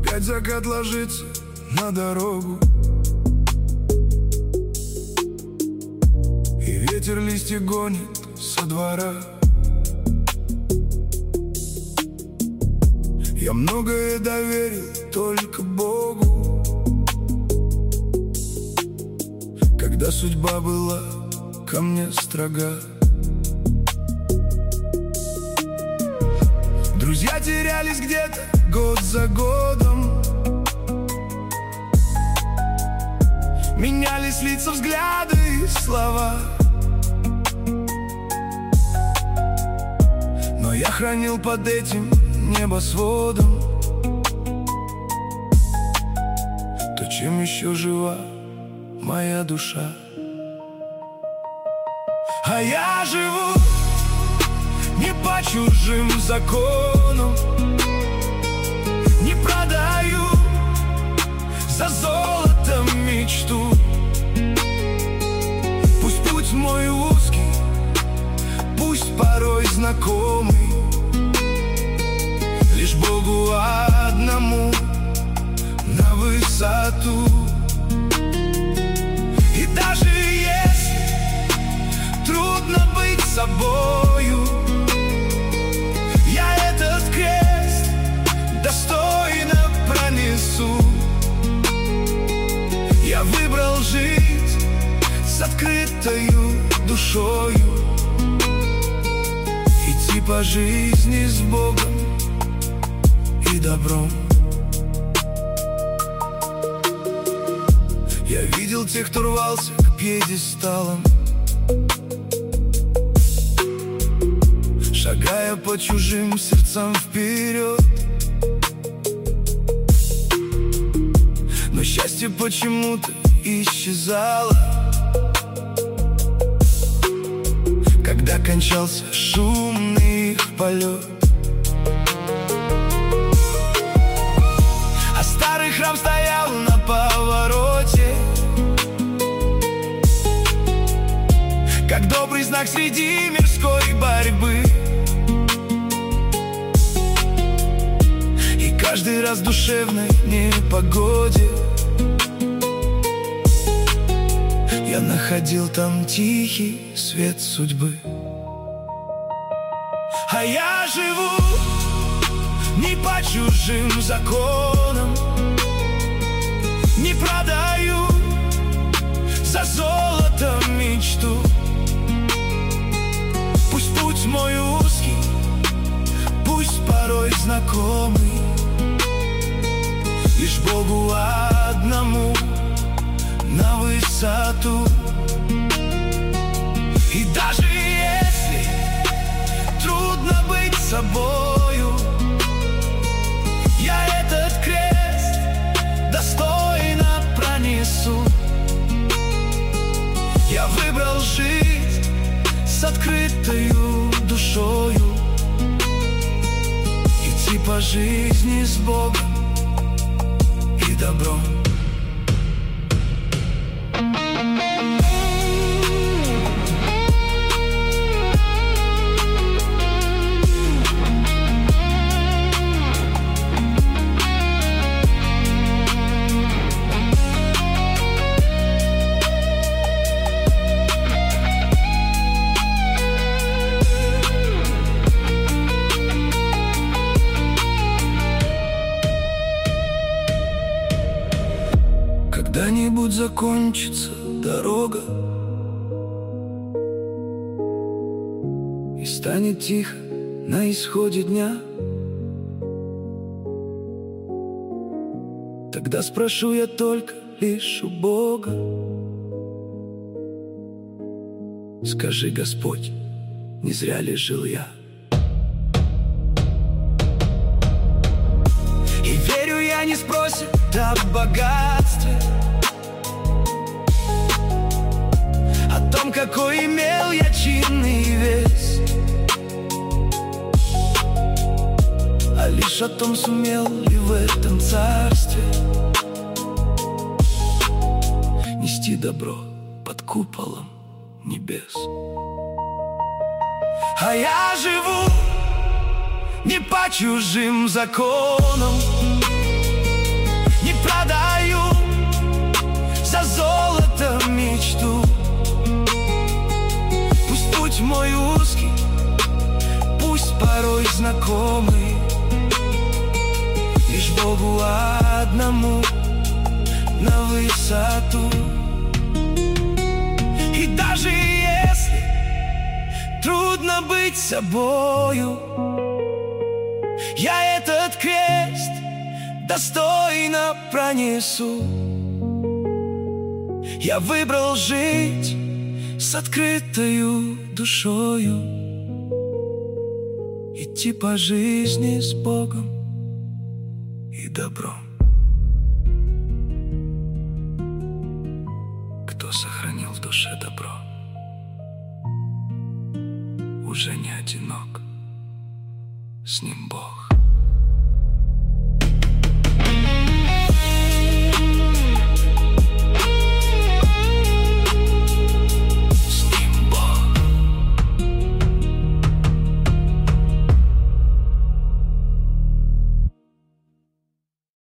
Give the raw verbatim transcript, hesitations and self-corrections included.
Опять закат ложится на дорогу, и ветер листья гонит со двора. Я многое доверил только Богу, когда судьба была ко мне строга. Друзья терялись где-то год за годом, менялись лица, взгляды и слова. Но я хранил под этим небосводом то, чем еще жива моя душа. А я живу не по чужим законам, не продаю за золотом мечту. Пусть путь мой узкий, пусть порой знакомый, лишь Богу одному на высоту. И даже если трудно быть собою, я этот крест достойно пронесу. Я выбрал жить с открытою душою, идти по жизни с Богом и добром. Я видел тех, кто рвался к пьедесталам, шагая по чужим сердцам вперед. Но счастье почему-то исчезало, когда кончался шумный их полет. А старый храм стоял на повороте, как добрый знак среди мирской борьбы. И каждый раз в душевной непогоде я находил там тихий свет судьбы. А я живу не по чужим законам, не продаю за золотом мечту. Пусть путь мой узкий, пусть порой знакомый, лишь Богу одному на высоту. И даже если трудно быть собою, я этот крест достойно пронесу. Я выбрал жить с открытою душою, идти по жизни с Богом и добром. Когда-нибудь закончится дорога, и станет тихо на исходе дня. Тогда спрошу я только лишь у Бога: скажи, Господь, не зря ли жил я? И верю, я не спросит о богатстве, о том, какой имел я чинный вес, а лишь о том, сумел ли в этом царстве нести добро под куполом небес. А я живу не по чужим законам, Путь мой узкий, пусть порой знакомый, лишь Богу одному на высоту. И даже если трудно быть собою, я этот крест достойно пронесу. Я выбрал жить с открытою душою, идти по жизни с Богом и добром. Кто сохранил в душе добро, уже не одинок, с ним Бог.